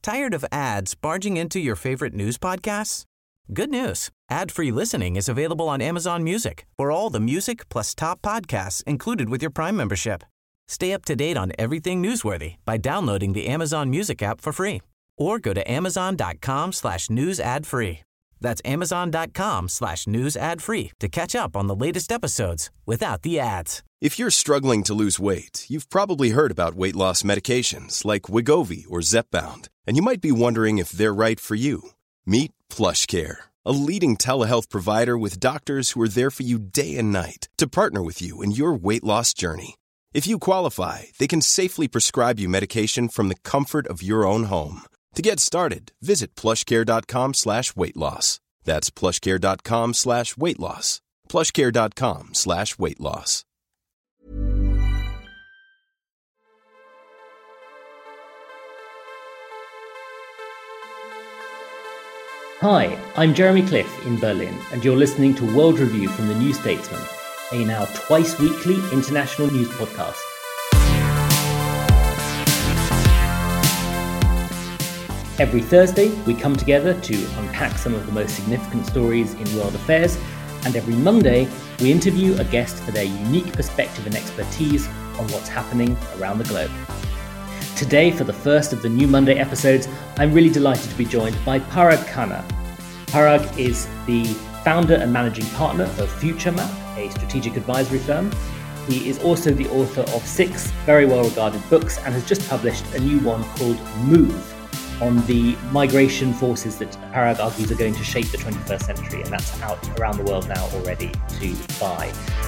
Tired of ads barging into your favorite news podcasts? Good news. Ad-free listening is available on Amazon Music for all the music plus top podcasts included with your Prime membership. Stay up to date on everything newsworthy by downloading the Amazon Music app for free or go to amazon.com/news ad free. That's amazon.com/news ad free to catch up on the latest episodes without the ads. If you're struggling to lose weight, you've probably heard about weight loss medications like Wegovy or Zepbound, and you might be wondering if they're right for you. Meet PlushCare, a leading telehealth provider with doctors who are there for you day and night to partner with you in your weight loss journey. If you qualify, they can safely prescribe you medication from the comfort of your own home. To get started, visit plushcare.com/weight loss. That's plushcare.com/weight loss. plushcare.com/weight loss. Hi, I'm Jeremy Cliff in Berlin, and you're listening to World Review from The New Statesman, a now twice-weekly international news podcast. Every Thursday, we come together to unpack some of the most significant stories in world affairs, and every Monday, we interview a guest for their unique perspective and expertise on what's happening around the globe. Today, for the first of the new Monday episodes, I'm really delighted to be joined by Parag Khanna. Parag is the founder and managing partner of FutureMap, a strategic advisory firm. He is also the author of 6 very well-regarded books and has just published a new one called Move, on the migration forces that Parag argues are going to shape the 21st century, and that's out around the world now already to buy.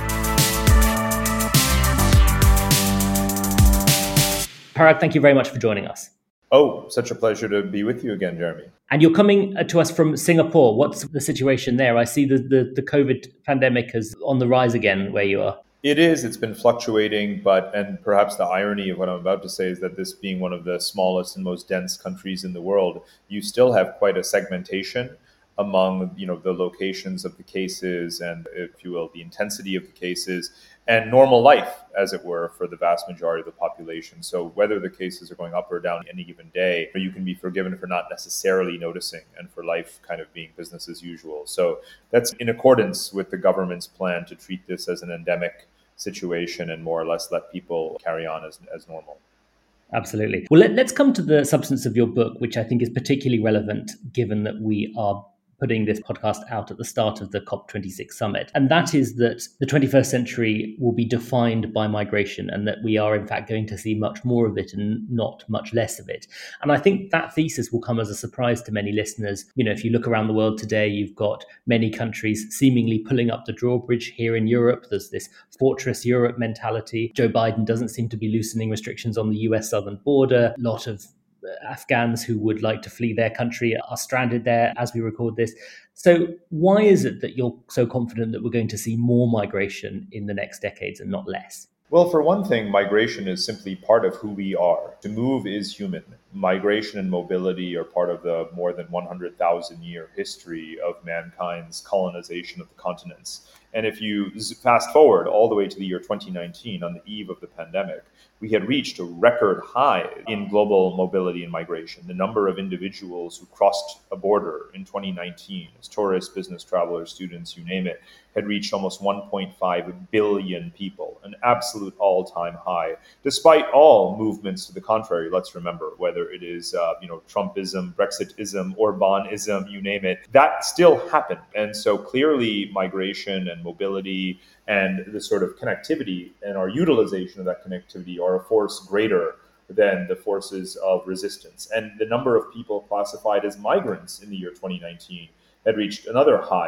Parag, thank you very much for joining us. Oh, such a pleasure to be with you again, Jeremy. And you're coming to us from Singapore. What's the situation there? I see the COVID pandemic is on the rise again where you are. It is. It's been fluctuating, and perhaps the irony of what I'm about to say is that this being one of the smallest and most dense countries in the world, you still have quite a segmentation among, the locations of the cases and, if you will, the intensity of the cases and normal life, as it were, for the vast majority of the population. So whether the cases are going up or down any given day, you can be forgiven for not necessarily noticing and for life kind of being business as usual. So that's in accordance with the government's plan to treat this as an endemic situation and more or less let people carry on as normal. Absolutely. Well, let's come to the substance of your book, which I think is particularly relevant given that we are putting this podcast out at the start of the COP26 summit. And that is that the 21st century will be defined by migration and that we are in fact going to see much more of it and not much less of it. And I think that thesis will come as a surprise to many listeners. If you look around the world today, you've got many countries seemingly pulling up the drawbridge. Here in Europe, there's this fortress Europe mentality. Joe Biden doesn't seem to be loosening restrictions on the US southern border. A lot of Afghans who would like to flee their country are stranded there as we record this. So why is it that you're so confident that we're going to see more migration in the next decades and not less? Well, for one thing, migration is simply part of who we are. To move is human. Migration and mobility are part of the more than 100,000-year history of mankind's colonization of the continents. And if you fast forward all the way to the year 2019, on the eve of the pandemic, we had reached a record high in global mobility and migration. The number of individuals who crossed a border in 2019, as tourists, business travelers, students, you name it, had reached almost 1.5 billion people, an absolute all-time high, despite all movements to the contrary. Let's remember, whether it is Trumpism, Brexitism, Orbanism, you name it, that still happened. And so clearly migration and mobility and the sort of connectivity and our utilization of that connectivity are a force greater than the forces of resistance. And the number of people classified as migrants in the year 2019 had reached another high,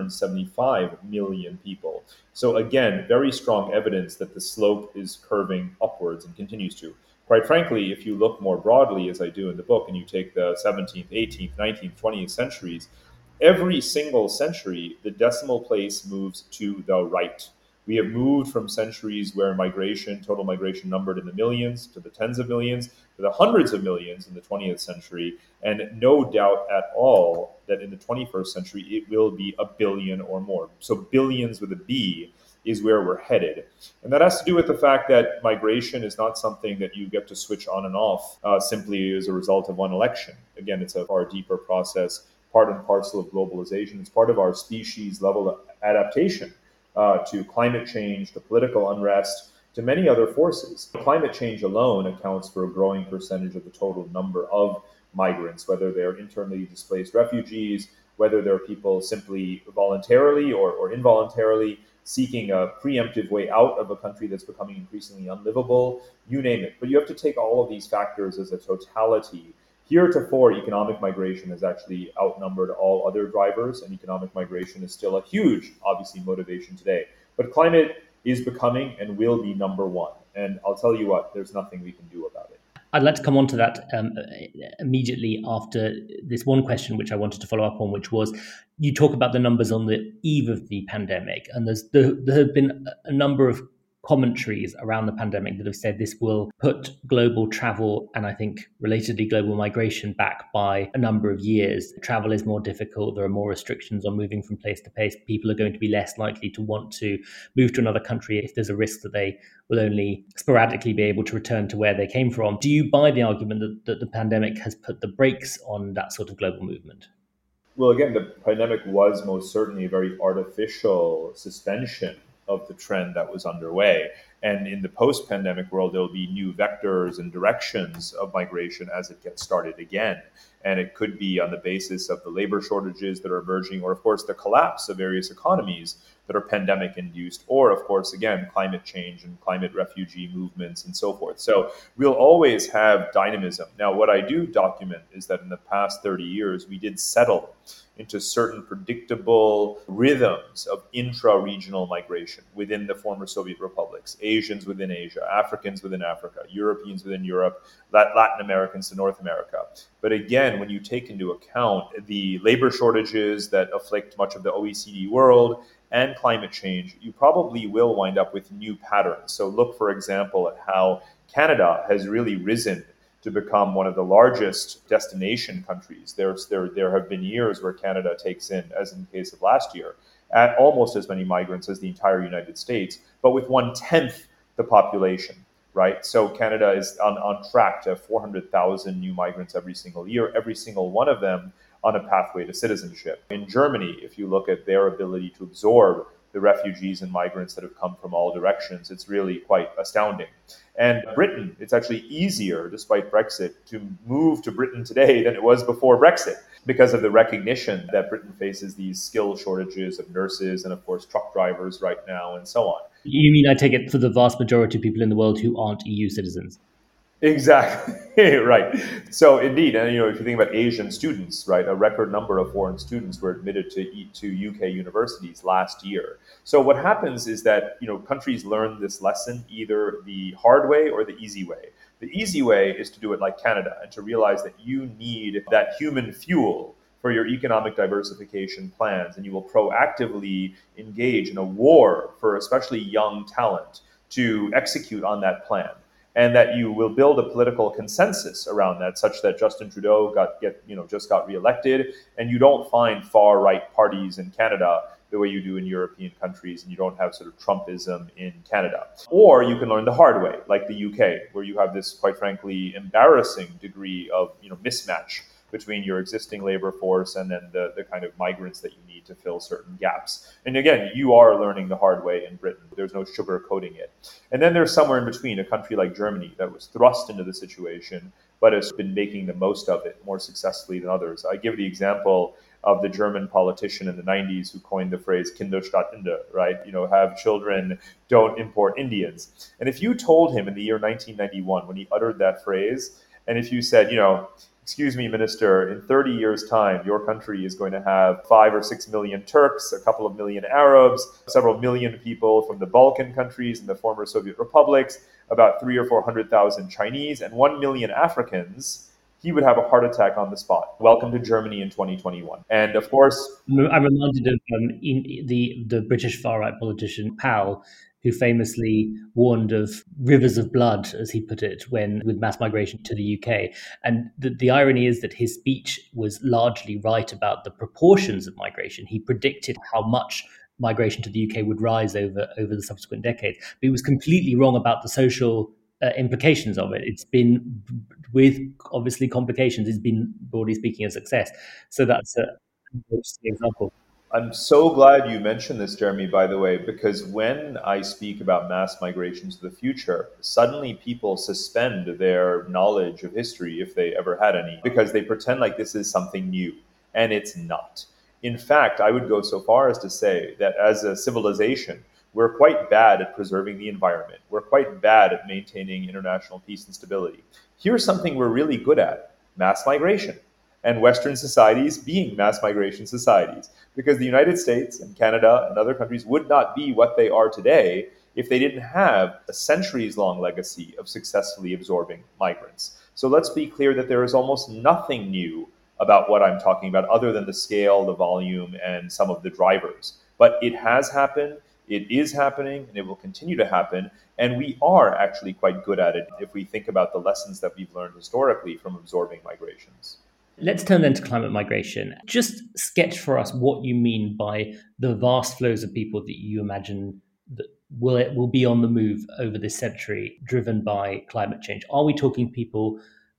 275 million people. So again, very strong evidence that the slope is curving upwards and continues to. Quite frankly, if you look more broadly, as I do in the book, and you take the 17th, 18th, 19th, 20th centuries, every single century, the decimal place moves to the right. We have moved from centuries where total migration numbered in the millions to the tens of millions to the hundreds of millions in the 20th century. And no doubt at all that in the 21st century, it will be a billion or more. So billions with a B. is where we're headed. And that has to do with the fact that migration is not something that you get to switch on and off simply as a result of one election. Again, it's a far deeper process, part and parcel of globalization. It's part of our species level adaptation to climate change, to political unrest, to many other forces. Climate change alone accounts for a growing percentage of the total number of migrants, whether they're internally displaced refugees, whether they're people simply voluntarily or involuntarily seeking a preemptive way out of a country that's becoming increasingly unlivable, you name it. But you have to take all of these factors as a totality. Heretofore, economic migration has actually outnumbered all other drivers, and economic migration is still a huge, obviously, motivation today. But climate is becoming and will be number one. And I'll tell you what, there's nothing we can do about it. I'd like to come on to that immediately after this one question, which I wanted to follow up on, which was, you talk about the numbers on the eve of the pandemic, and there have been a number of commentaries around the pandemic that have said this will put global travel and I think relatedly global migration back by a number of years. Travel is more difficult. There are more restrictions on moving from place to place. People are going to be less likely to want to move to another country if there's a risk that they will only sporadically be able to return to where they came from. Do you buy the argument that the pandemic has put the brakes on that sort of global movement? Well, again, the pandemic was most certainly a very artificial suspension of the trend that was underway. And in the post-pandemic world, there'll be new vectors and directions of migration as it gets started again. And it could be on the basis of the labor shortages that are emerging, or of course, the collapse of various economies that are pandemic induced, or of course, again, climate change and climate refugee movements and so forth. So we'll always have dynamism. Now, what I do document is that in the past 30 years, we did settle into certain predictable rhythms of intra-regional migration within the former Soviet republics, Asians within Asia, Africans within Africa, Europeans within Europe, Latin Americans to North America. But again, when you take into account the labor shortages that afflict much of the OECD world and climate change, you probably will wind up with new patterns. So look, for example, at how Canada has really risen to become one of the largest destination countries. There have been years where Canada takes in, as in the case of last year, at almost as many migrants as the entire United States, but with 1/10 the population, right? So Canada is on track to have 400,000 new migrants every single year, every single one of them on a pathway to citizenship. In Germany, if you look at their ability to absorb the refugees and migrants that have come from all directions, it's really quite astounding. And Britain, it's actually easier, despite Brexit, to move to Britain today than it was before Brexit, because of the recognition that Britain faces these skill shortages of nurses and, of course, truck drivers right now and so on. You mean, I take it, for the vast majority of people in the world who aren't EU citizens? Exactly, right. So indeed, and if you think about Asian students, right, a record number of foreign students were admitted to UK universities last year. So what happens is that, countries learn this lesson either the hard way or the easy way. The easy way is to do it like Canada and to realize that you need that human fuel for your economic diversification plans, and you will proactively engage in a war for especially young talent to execute on that plan. And that you will build a political consensus around that, such that Justin Trudeau just got reelected, and you don't find far right parties in Canada the way you do in European countries, and you don't have sort of Trumpism in Canada. Or you can learn the hard way, like the UK, where you have this, quite frankly, embarrassing degree of mismatch between your existing labor force and then the kind of migrants that you need to fill certain gaps. And again, you are learning the hard way in Britain. There's no sugarcoating it. And then there's somewhere in between, a country like Germany that was thrust into the situation, but has been making the most of it more successfully than others. I give the example of the German politician in the 90s who coined the phrase Kinder statt Inder, right? Have children, don't import Indians. And if you told him in the year 1991, when he uttered that phrase, and if you said, excuse me, Minister, in 30 years' time, your country is going to have 5 or 6 million Turks, a couple of million Arabs, several million people from the Balkan countries and the former Soviet republics, about 300,000 or 400,000 Chinese, and 1 million Africans, he would have a heart attack on the spot. Welcome to Germany in 2021. And of course, I'm reminded of the British far-right politician Powell, who famously warned of rivers of blood, as he put it, with mass migration to the UK. And the irony is that his speech was largely right about the proportions of migration. He predicted how much migration to the UK would rise over the subsequent decades. But he was completely wrong about the social implications of it. It's been, with obviously complications, it's been, broadly speaking, a success. So that's an interesting example. I'm so glad you mentioned this, Jeremy, by the way, because when I speak about mass migration to the future, suddenly people suspend their knowledge of history, if they ever had any, because they pretend like this is something new, and it's not. In fact, I would go so far as to say that as a civilization, we're quite bad at preserving the environment. We're quite bad at maintaining international peace and stability. Here's something we're really good at: mass migration. And Western societies being mass migration societies, because the United States and Canada and other countries would not be what they are today if they didn't have a centuries-long legacy of successfully absorbing migrants. So let's be clear that there is almost nothing new about what I'm talking about other than the scale, the volume, and some of the drivers. But it has happened, it is happening, and it will continue to happen. And we are actually quite good at it if we think about the lessons that we've learned historically from absorbing migrations. Let's turn then to climate migration. Just sketch for us what you mean by the vast flows of people that you imagine that will be on the move over this century, driven by climate change. Are we talking people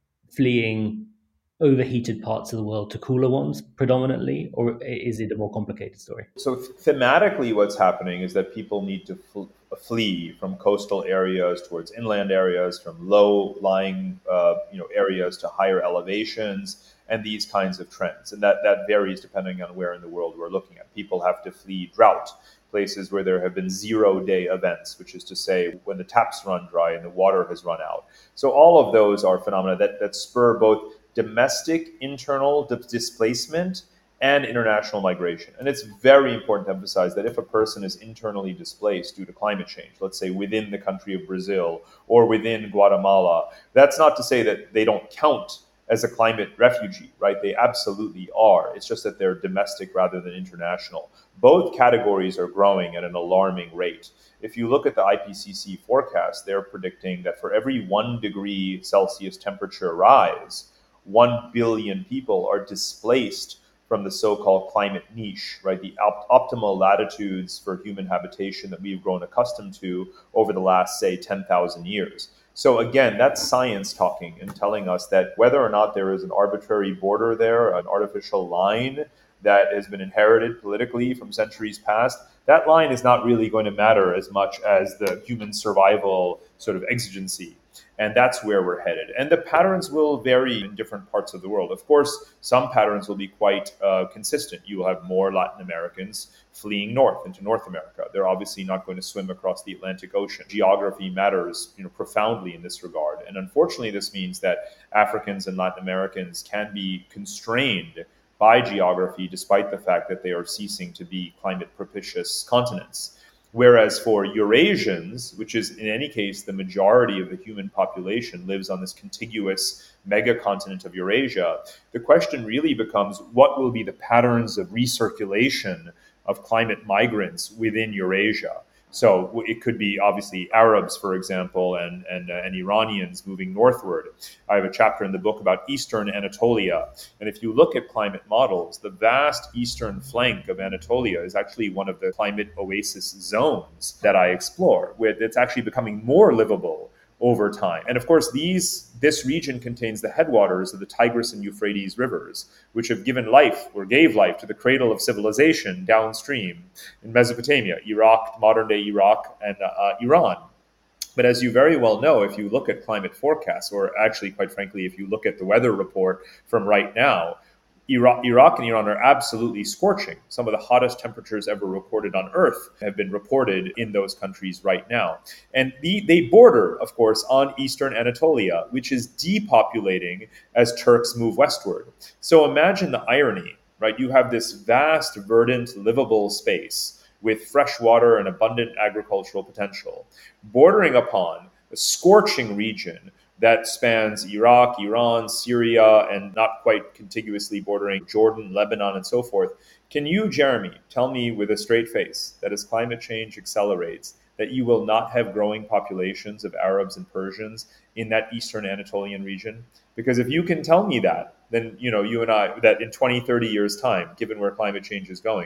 fleeing overheated parts of the world to cooler ones predominantly, or is it a more complicated story? So thematically, what's happening is that people need to flee from coastal areas towards inland areas, from low-lying areas to higher elevations, and these kinds of trends. And that varies depending on where in the world we're looking at. People have to flee drought, places where there have been 0-day events, which is to say when the taps run dry and the water has run out. So all of those are phenomena that spur both domestic internal displacement and international migration. And it's very important to emphasize that if a person is internally displaced due to climate change, let's say within the country of Brazil or within Guatemala, that's not to say that they don't count as a climate refugee, right? They absolutely are. It's just that they're domestic rather than international. Both categories are growing at an alarming rate. If you look at the IPCC forecast, they're predicting that for every 1 degree Celsius temperature rise, 1 billion people are displaced from the so-called climate niche, right? The optimal latitudes for human habitation that we've grown accustomed to over the last, say, 10,000 years. So again, that's science talking and telling us that whether or not there is an arbitrary border there, an artificial line that has been inherited politically from centuries past, that line is not really going to matter as much as the human survival sort of exigency. And that's where we're headed. And the patterns will vary in different parts of the world. Of course, some patterns will be quite consistent. You will have more Latin Americans fleeing north into North America. They're obviously not going to swim across the Atlantic Ocean. Geography matters, profoundly in this regard. And unfortunately, this means that Africans and Latin Americans can be constrained by geography, despite the fact that they are ceasing to be climate propitious continents. Whereas for Eurasians, which is in any case the majority of the human population lives on this contiguous megacontinent of Eurasia, the question really becomes what will be the patterns of recirculation of climate migrants within Eurasia? So it could be obviously Arabs, for example, and Iranians moving northward. I have a chapter in the book about Eastern Anatolia. And if you look at climate models, the vast eastern flank of Anatolia is actually one of the climate oasis zones that I explore, where it's actually becoming more livable over time. And of course, this region contains the headwaters of the Tigris and Euphrates rivers, which have given life or gave life to the cradle of civilization downstream in Mesopotamia, Iraq, modern-day Iraq, and Iran. But as you very well know, if you look at climate forecasts, or actually, quite frankly, if you look at the weather report from right now, Iraq and Iran are absolutely scorching. Some of the hottest temperatures ever recorded on Earth have been reported in those countries right now. And they border, of course, on Eastern Anatolia, which is depopulating as Turks move westward. So imagine the irony, right? You have this vast, verdant, livable space with fresh water and abundant agricultural potential, bordering upon a scorching region that spans Iraq, Iran, Syria, and not quite contiguously bordering Jordan, Lebanon, and so forth. Can you, Jeremy, tell me with a straight face that as climate change accelerates, that you will not have growing populations of Arabs and Persians in that Eastern Anatolian region? Because if you can tell me that, then you and I, that in 20, 30 years' time, given where climate change is going,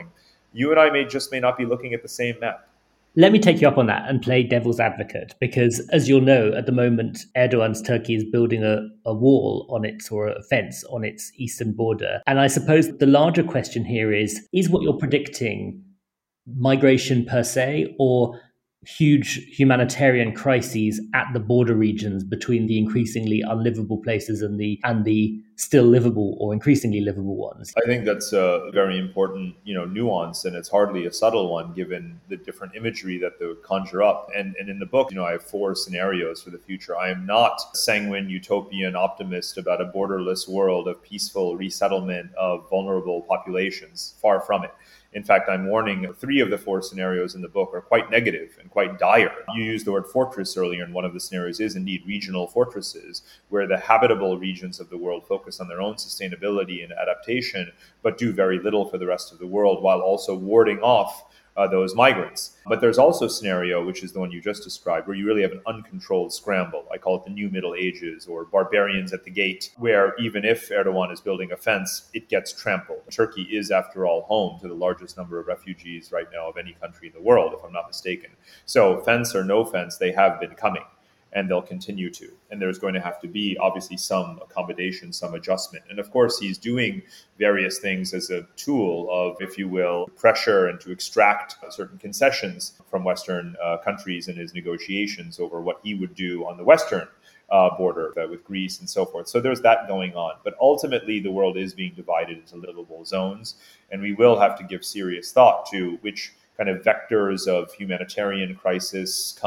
you and I may not be looking at the same map. Let me take you up on that and play devil's advocate, because as you'll know, at the moment, Erdogan's Turkey is building a wall on its, or a fence on its eastern border. And I suppose the larger question here is what you're predicting migration per se, or huge humanitarian crises at the border regions between the increasingly unlivable places and the still livable or increasingly livable ones? I think that's a very important, nuance, and it's hardly a subtle one given the different imagery that they would conjure up. And in the book, I have 4 scenarios for the future. I am not sanguine, utopian optimist about a borderless world of peaceful resettlement of vulnerable populations. Far from it. In fact, I'm warning 3 of the 4 scenarios in the book are quite negative and quite dire. You used the word fortress earlier, and one of the scenarios is indeed regional fortresses, where the habitable regions of the world focus on their own sustainability and adaptation, but do very little for the rest of the world, while also warding off those migrants. But there's also a scenario, which is the one you just described, where you really have an uncontrolled scramble. I call it the new Middle Ages, or barbarians at the gate, where even if Erdogan is building a fence, it gets trampled. Turkey is, after all, home to the largest number of refugees right now of any country in the world, if I'm not mistaken. So fence or no fence, they have been coming, and they'll continue to. And there's going to have to be, obviously, some accommodation, some adjustment. And of course, he's doing various things as a tool of, if you will, pressure and to extract certain concessions from Western countries in his negotiations over what he would do on the Western border with Greece and so forth. So there's that going on. But ultimately, the world is being divided into livable zones. And we will have to give serious thought to which kind of vectors of humanitarian crisis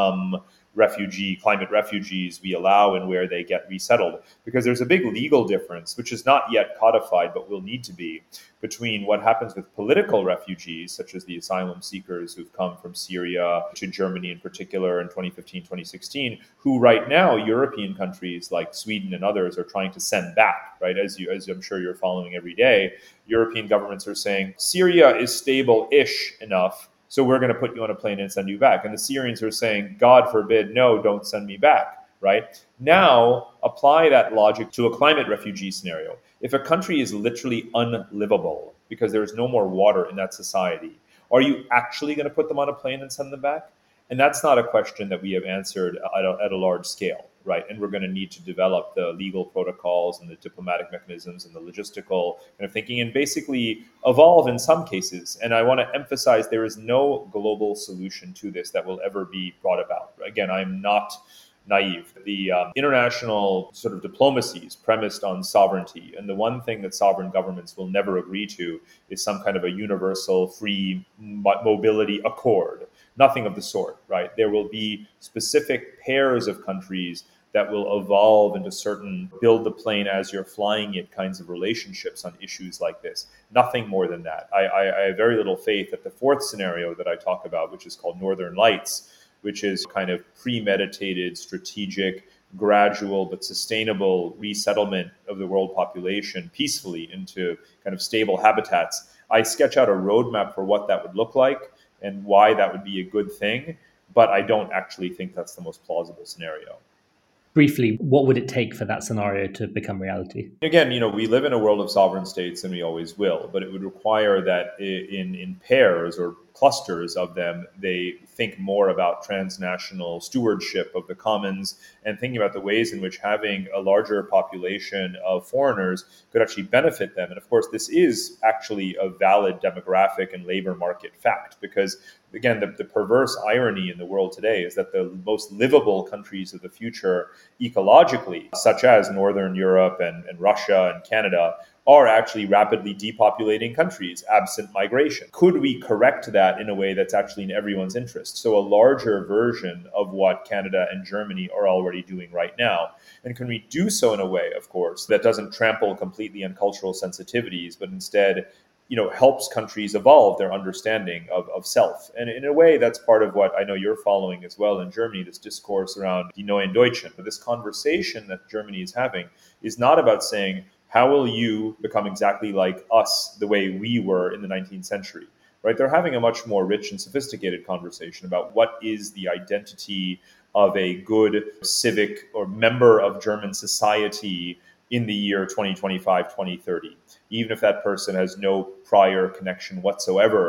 climate refugees we allow and where they get resettled. Because there's a big legal difference, which is not yet codified, but will need to be, between what happens with political refugees, such as the asylum seekers who've come from Syria to Germany in particular in 2015, 2016, who right now European countries like Sweden and others are trying to send back, right? As I'm sure you're following every day, European governments are saying, Syria is stable-ish enough, so we're going to put you on a plane and send you back. And the Syrians are saying, God forbid, no, don't send me back, right? Now, apply that logic to a climate refugee scenario. If a country is literally unlivable because there's no more water in that society, are you actually going to put them on a plane and send them back? And that's not a question that we have answered at a large scale, right? And we're going to need to develop the legal protocols and the diplomatic mechanisms and the logistical kind of thinking, and basically evolve in some cases. And I want to emphasize there is no global solution to this that will ever be brought about. Again, I'm not naive. The international sort of diplomacy is premised on sovereignty. And the one thing that sovereign governments will never agree to is some kind of a universal free mobility accord. Nothing of the sort, right? There will be specific pairs of countries that will evolve into certain build the plane as you're flying it kinds of relationships on issues like this. Nothing more than that. I have very little faith that the 4th scenario that I talk about, which is called Northern Lights, which is kind of premeditated, strategic, gradual but sustainable resettlement of the world population peacefully into kind of stable habitats. I sketch out a roadmap for what that would look like and why that would be a good thing, but I don't actually think that's the most plausible scenario. Briefly, what would it take for that scenario to become reality? Again, we live in a world of sovereign states, and we always will, but it would require that in pairs or clusters of them, they think more about transnational stewardship of the commons and thinking about the ways in which having a larger population of foreigners could actually benefit them. And of course, this is actually a valid demographic and labor market fact, because again, the perverse irony in the world today is that the most livable countries of the future ecologically, such as Northern Europe and Russia and Canada, are actually rapidly depopulating countries, absent migration. Could we correct that in a way that's actually in everyone's interest? So a larger version of what Canada and Germany are already doing right now. And can we do so in a way, of course, that doesn't trample completely on cultural sensitivities, but instead helps countries evolve their understanding of self. And in a way, that's part of what I know you're following as well in Germany, this discourse around Die Neuen Deutschen. But this conversation that Germany is having is not about saying, how will you become exactly like us the way we were in the 19th century, right? They're having a much more rich and sophisticated conversation about what is the identity of a good civic or member of German society in the year 2025, 2030, even if that person has no prior connection whatsoever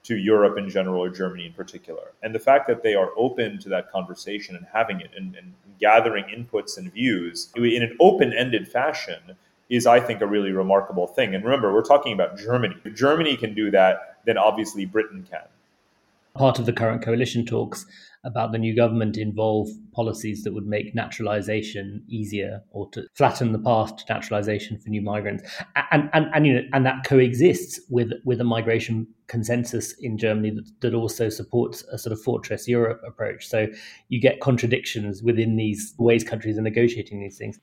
to Europe in general or Germany in particular. And the fact that they are open to that conversation and having it and gathering inputs and views in an open-ended fashion is, I think, a really remarkable thing. And remember, we're talking about Germany. If Germany can do that, then obviously Britain can. Part of the current coalition talks about the new government involve policies that would make naturalization easier or to flatten the path to naturalization for new migrants. And that coexists with a migration consensus in Germany that also supports a sort of Fortress Europe approach. So you get contradictions within these ways countries are negotiating these things.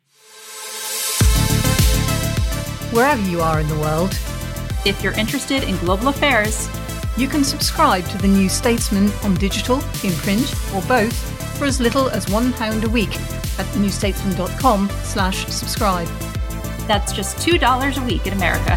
Wherever you are in the world, if you're interested in global affairs, you can subscribe to The New Statesman on digital, in print, or both for as little as £1 a week at newstatesman.com/subscribe. That's just $2 a week in America.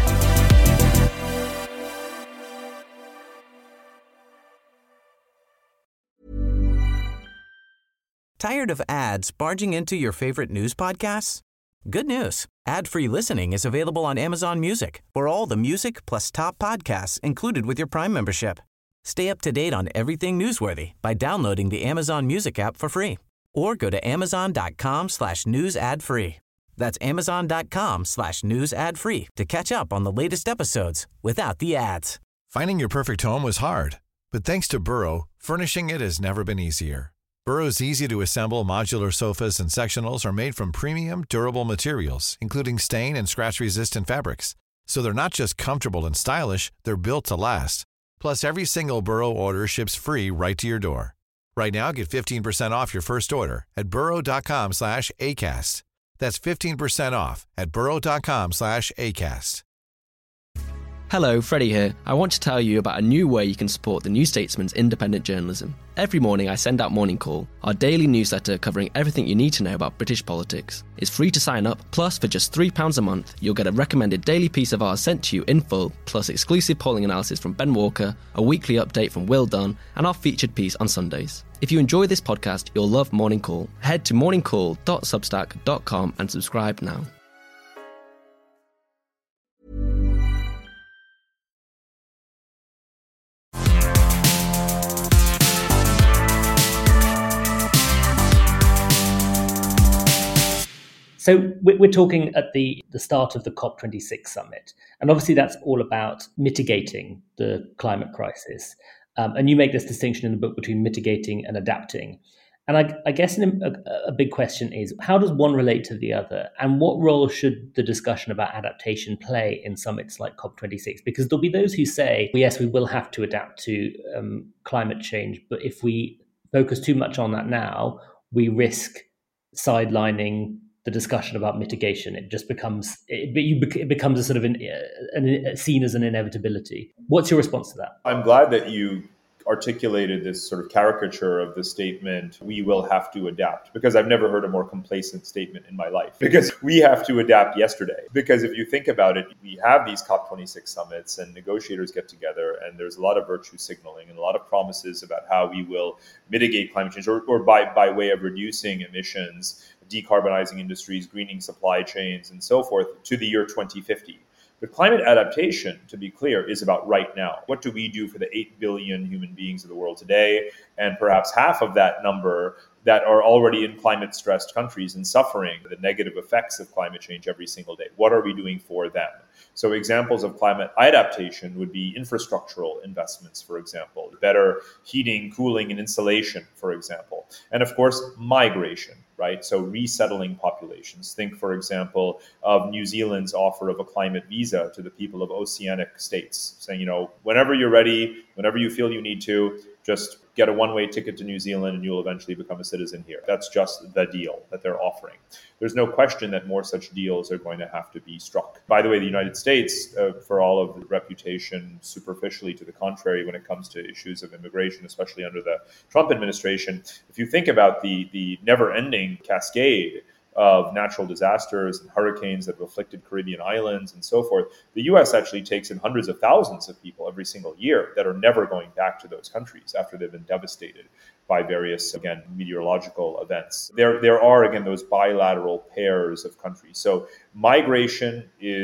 Tired of ads barging into your favorite news podcasts? Good news. Ad-free listening is available on Amazon Music for all the music plus top podcasts included with your Prime membership. Stay up to date on everything newsworthy by downloading the Amazon Music app for free or go to amazon.com/news ad free. That's amazon.com/news ad free to catch up on the latest episodes without the ads. Finding your perfect home was hard, but thanks to Burrow, furnishing it has never been easier. Burrow's easy-to-assemble modular sofas and sectionals are made from premium, durable materials, including stain and scratch-resistant fabrics. So they're not just comfortable and stylish, they're built to last. Plus, every single Burrow order ships free right to your door. Right now, get 15% off your first order at burrow.com/ACAST. That's 15% off at burrow.com/ACAST. Hello, Freddie here. I want to tell you about a new way you can support The New Statesman's independent journalism. Every morning I send out Morning Call, our daily newsletter covering everything you need to know about British politics. It's free to sign up, plus for just £3 a month, you'll get a recommended daily piece of ours sent to you in full, plus exclusive polling analysis from Ben Walker, a weekly update from Will Dunn, and our featured piece on Sundays. If you enjoy this podcast, you'll love Morning Call. Head to morningcall.substack.com and subscribe now. So we're talking at the start of the COP26 summit. And obviously that's all about mitigating the climate crisis. And you make this distinction in the book between mitigating and adapting. And I guess a big question is, how does one relate to the other? And what role should the discussion about adaptation play in summits like COP26? Because there'll be those who say, well, yes, we will have to adapt to climate change. But if we focus too much on that now, we risk sidelining the discussion about mitigation. It just becomes it becomes a sort of seen as an inevitability. What's your response to that? I'm glad that you articulated this sort of caricature of the statement, we will have to adapt, because I've never heard a more complacent statement in my life, because we have to adapt yesterday. Because if you think about it, we have these COP26 summits and negotiators get together and there's a lot of virtue signaling and a lot of promises about how we will mitigate climate change or by way of reducing emissions, decarbonizing industries, greening supply chains, and so forth to the year 2050. But climate adaptation, to be clear, is about right now. What do we do for the 8 billion human beings of the world today, and perhaps half of that number that are already in climate-stressed countries and suffering the negative effects of climate change every single day? What are we doing for them? So examples of climate adaptation would be infrastructural investments, for example, better heating, cooling, and insulation, for example. And of course, migration, right? So resettling populations. Think, for example, of New Zealand's offer of a climate visa to the people of oceanic states, saying, whenever you're ready, whenever you feel you need to, just get a one-way ticket to New Zealand and you'll eventually become a citizen here. That's just the deal that they're offering. There's no question that more such deals are going to have to be struck. By the way, the United States, for all of the reputation superficially to the contrary when it comes to issues of immigration, especially under the Trump administration, if you think about the never-ending cascade of natural disasters and hurricanes that have afflicted Caribbean islands and so forth, the U.S. actually takes in hundreds of thousands of people every single year that are never going back to those countries after they've been devastated by various, again, meteorological events. There are, again, those bilateral pairs of countries. So migration is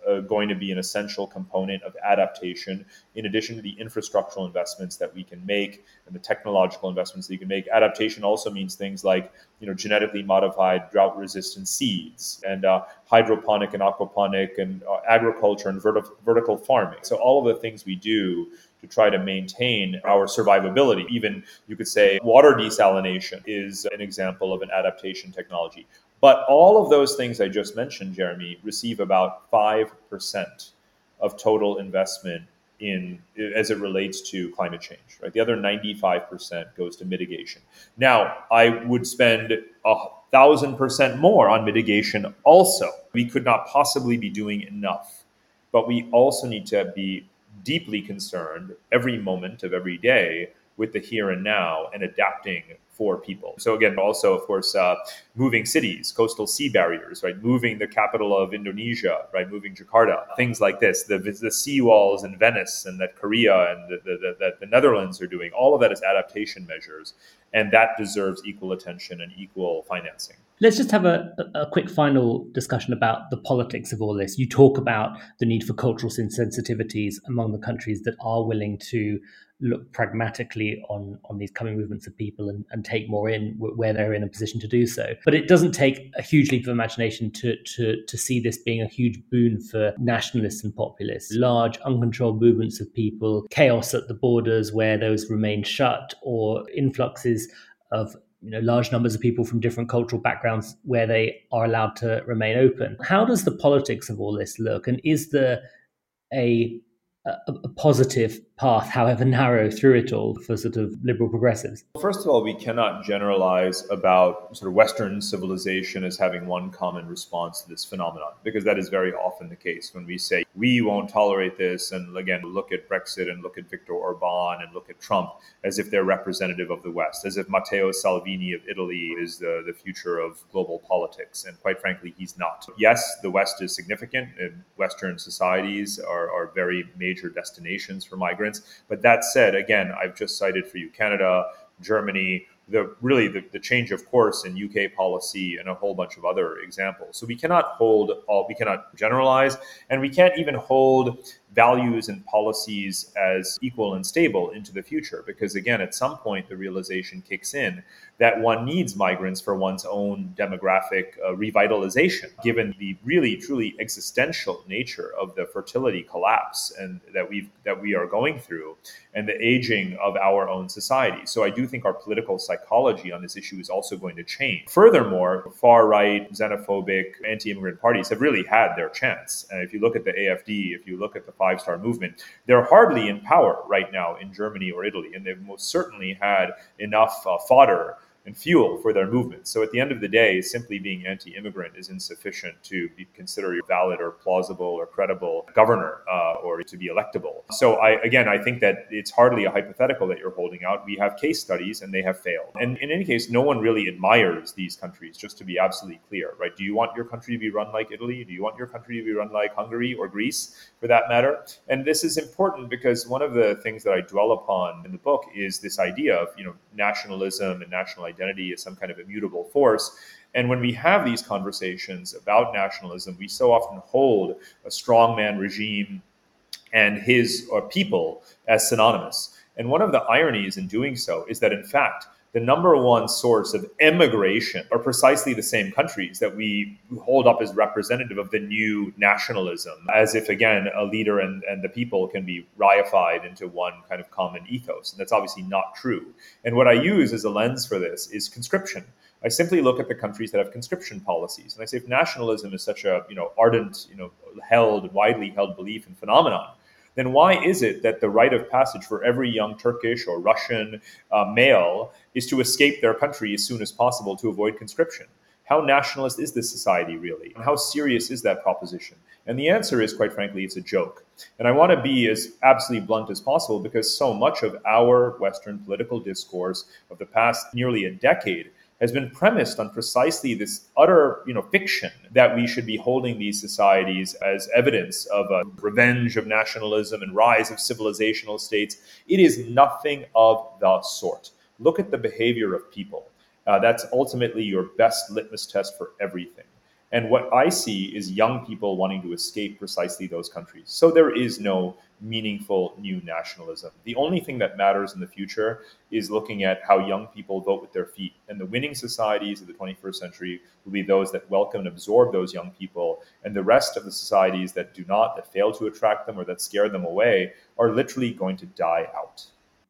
going to be an essential component of adaptation, in addition to the infrastructural investments that we can make and the technological investments that you can make. Adaptation also means things like, genetically modified drought-resistant seeds and hydroponic and aquaponic and agriculture and vertical farming. So all of the things we do to try to maintain our survivability. Even, you could say, water desalination is an example of an adaptation technology. But all of those things I just mentioned, Jeremy, receive about 5% of total investment as it relates to climate change, right? The other 95% goes to mitigation. Now, I would spend 1,000% more on mitigation also. We could not possibly be doing enough, but we also need to be deeply concerned every moment of every day with the here and now and adapting for people. So again, also, of course, moving cities, coastal sea barriers, right? Moving the capital of Indonesia, right? Moving Jakarta, things like this, the seawalls in Venice and that Korea and that the Netherlands are doing. All of that is adaptation measures, and that deserves equal attention and equal financing. Let's just have a quick final discussion about the politics of all this. You talk about the need for cultural sensitivities among the countries that are willing to look pragmatically on these coming movements of people and take more in where they're in a position to do so. But it doesn't take a huge leap of imagination to see this being a huge boon for nationalists and populists. Large, uncontrolled movements of people, chaos at the borders where those remain shut, or influxes of large numbers of people from different cultural backgrounds where they are allowed to remain open. How does the politics of all this look? And is there a positive path, however narrow, through it all for sort of liberal progressives? First of all, we cannot generalize about sort of Western civilization as having one common response to this phenomenon, because that is very often the case when we say we won't tolerate this. And again, look at Brexit and look at Viktor Orban and look at Trump as if they're representative of the West, as if Matteo Salvini of Italy is the future of global politics. And quite frankly, he's not. Yes, the West is significant, and Western societies are very major destinations for migrants. But that said, again, I've just cited for you Canada, Germany, the change of course in UK policy and a whole bunch of other examples. So we cannot generalize, and we can't even hold values and policies as equal and stable into the future, because again, at some point the realization kicks in that one needs migrants for one's own demographic revitalization, given the really truly existential nature of the fertility collapse and that we are going through, and the aging of our own society. So I do think our political psychology on this issue is also going to change. Furthermore, far-right, xenophobic, anti-immigrant parties have really had their chance. And if you look at the AfD, if you look at the Five Star Movement, they're hardly in power right now in Germany or Italy, and they've most certainly had enough fodder and fuel for their movements. So at the end of the day, simply being anti-immigrant is insufficient to be considered a valid or plausible or credible governor or to be electable. So I think that it's hardly a hypothetical that you're holding out. We have case studies and they have failed. And in any case, no one really admires these countries, just to be absolutely clear, right? Do you want your country to be run like Italy? Do you want your country to be run like Hungary or Greece, for that matter? And this is important because one of the things that I dwell upon in the book is this idea of, nationalism and national identity as some kind of immutable force. And when we have these conversations about nationalism, we so often hold a strongman regime and his people as synonymous. And one of the ironies in doing so is that, in fact, the number one source of emigration are precisely the same countries that we hold up as representative of the new nationalism, as if, again, a leader and the people can be reified into one kind of common ethos. And that's obviously not true. And what I use as a lens for this is conscription. I simply look at the countries that have conscription policies. And I say, if nationalism is such a ardent, widely held belief and phenomenon, then why is it that the rite of passage for every young Turkish or Russian male is to escape their country as soon as possible to avoid conscription? How nationalist is this society really? And how serious is that proposition? And the answer is, quite frankly, it's a joke. And I want to be as absolutely blunt as possible, because so much of our Western political discourse of the past nearly a decade has been premised on precisely this utter, fiction that we should be holding these societies as evidence of a revenge of nationalism and rise of civilizational states. It is nothing of the sort. Look at the behavior of people. That's ultimately your best litmus test for everything. And what I see is young people wanting to escape precisely those countries. So there is no meaningful new nationalism. The only thing that matters in the future is looking at how young people vote with their feet. And the winning societies of the 21st century will be those that welcome and absorb those young people. And the rest of the societies that do not, that fail to attract them or that scare them away, are literally going to die out.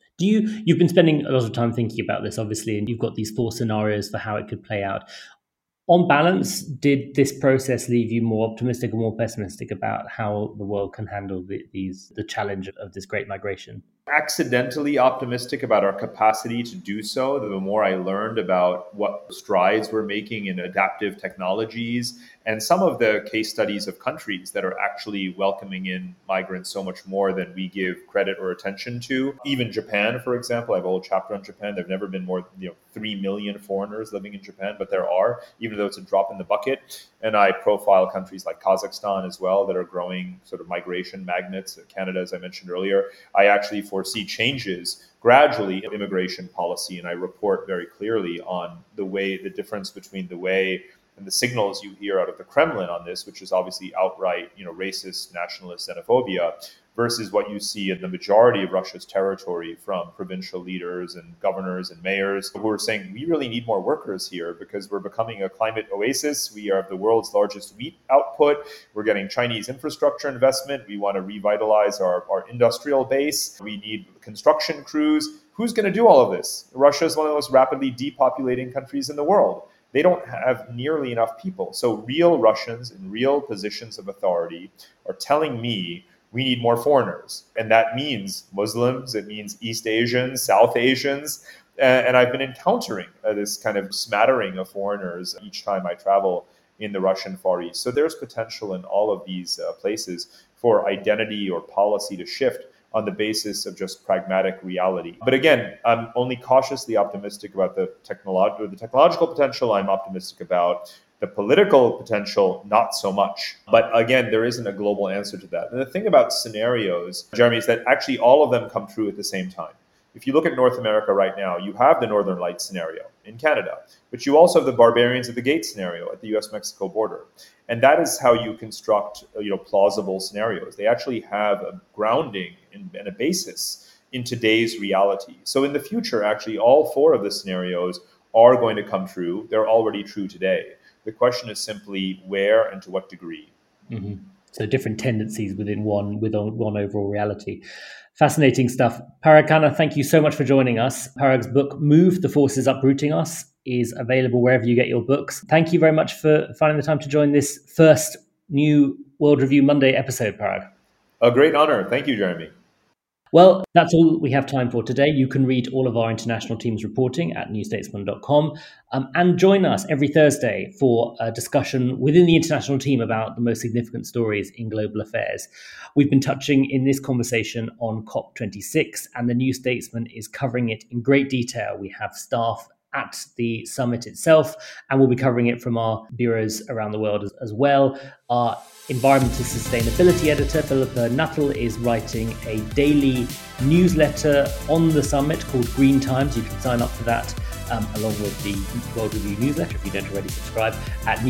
You've been spending a lot of time thinking about this, obviously, and you've got these 4 scenarios for how it could play out. On balance, did this process leave you more optimistic or more pessimistic about how the world can handle the challenge of this great migration? Accidentally optimistic about our capacity to do so. The more I learned about what strides we're making in adaptive technologies and some of the case studies of countries that are actually welcoming in migrants so much more than we give credit or attention to. Even Japan, for example, I have a whole chapter on Japan. There have never been more than 3 million foreigners living in Japan, but there are, even though it's a drop in the bucket. And I profile countries like Kazakhstan as well that are growing sort of migration magnets. Canada, as I mentioned earlier, I actually foresee changes gradually in immigration policy. And I report very clearly on the difference between the way and the signals you hear out of the Kremlin on this, which is obviously outright, racist, nationalist xenophobia, versus what you see in the majority of Russia's territory from provincial leaders and governors and mayors who are saying, we really need more workers here because we're becoming a climate oasis. We are the world's largest wheat output. We're getting Chinese infrastructure investment. We want to revitalize our industrial base. We need construction crews. Who's going to do all of this? Russia is one of the most rapidly depopulating countries in the world. They don't have nearly enough people. So real Russians in real positions of authority are telling me we need more foreigners. And that means Muslims, it means East Asians, South Asians. And I've been encountering this kind of smattering of foreigners each time I travel in the Russian Far East. So there's potential in all of these places for identity or policy to shift on the basis of just pragmatic reality. But again, I'm only cautiously optimistic about the technological potential. I'm optimistic about the political potential, not so much. But again, there isn't a global answer to that. And the thing about scenarios, Jeremy, is that actually all of them come true at the same time. If you look at North America right now, you have the Northern Lights scenario in Canada, but you also have the Barbarians at the Gate scenario at the US-Mexico border. And that is how you construct plausible scenarios. They actually have a grounding and a basis in today's reality. So in the future, actually, all 4 of the scenarios are going to come true. They're already true today. The question is simply where and to what degree. Mm-hmm. So different tendencies within one overall reality. Fascinating stuff. Parag Khanna, thank you so much for joining us. Parag's book, Move, The Forces Uprooting Us, is available wherever you get your books. Thank you very much for finding the time to join this first new World Review Monday episode, Parag. A great honor. Thank you, Jeremy. Well, that's all we have time for today. You can read all of our international team's reporting at newstatesman.com and join us every Thursday for a discussion within the international team about the most significant stories in global affairs. We've been touching in this conversation on COP26, and the New Statesman is covering it in great detail. We have staff at the summit itself, and we'll be covering it from our bureaus around the world as well. Our environmental sustainability editor, Philippa Nuttall, is writing a daily newsletter on the summit called Green Times. You can sign up for that along with the World Review newsletter if you don't already subscribe at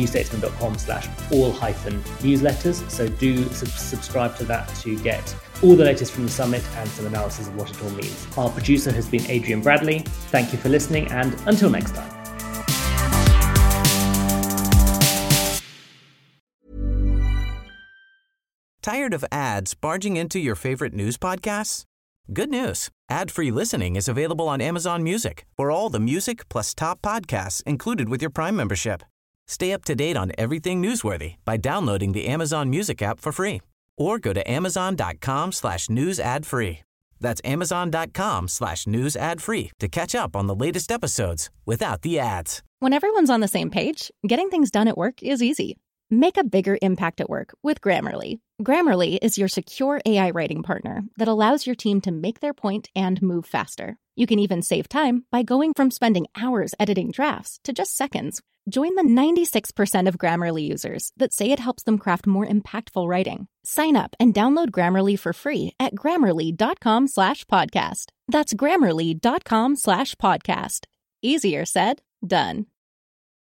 newstatesman.com/all-newsletters. So do subscribe to that to get all the latest from the summit and some analysis of what it all means. Our producer has been Adrian Bradley. Thank you for listening, and until next time. Tired of ads barging into your favorite news podcasts? Good news. Ad-free listening is available on Amazon Music for all the music plus top podcasts included with your Prime membership. Stay up to date on everything newsworthy by downloading the Amazon Music app for free or go to amazon.com/news ad free. That's amazon.com/news ad free to catch up on the latest episodes without the ads. When everyone's on the same page, getting things done at work is easy. Make a bigger impact at work with Grammarly. Grammarly is your secure AI writing partner that allows your team to make their point and move faster. You can even save time by going from spending hours editing drafts to just seconds. Join the 96% of Grammarly users that say it helps them craft more impactful writing. Sign up and download Grammarly for free at Grammarly.com/podcast. That's Grammarly.com/podcast. Easier said, done.